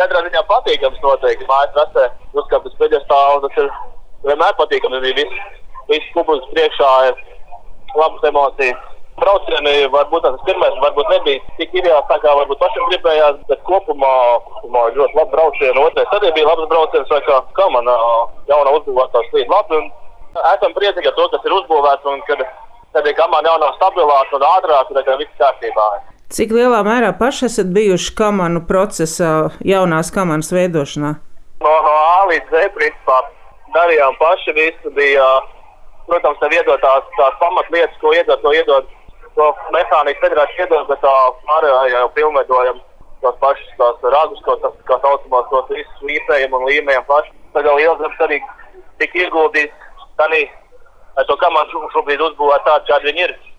katrā ziņā patīkams noteikti. Mājas trasē uzkāpt uz pjedestāla, tas ir vienmēr patīkami. Viss kubus priekšā ir labas emocijas. Braucieni varbūt tas pirmais, varbūt nebija tik ideāls, tā kā varbūt pašam gribējās, bet kopumā ļoti labi braucieni. Otrais arī bija labs brauciens, vai kā man jaunā uzbūvētā slīd labi. Un esam priecīgi ar to, kas ir uzbūvēts, un kad kamana jaunā stabilāka un ātrāka, tad viss kārtībā. Cik lielā mērā paši esat bijuši kamanu procesā, jaunās kamanas veidošanā? No A līdz Z principā darījām paši, visu bija, protams, tev iedod tās pamatlietas, ko iedod, to mehāniku federāciju iedod, bet pārējā jau pilnveidojam tās pašas, tās ragus, kā saucamās, tos visus līpējam un līmējam paši. Tad jau Lielzems arī tik ieguldījis, arī to kamanu šobrīd uzbūvēt tādu, kādi viņi ir.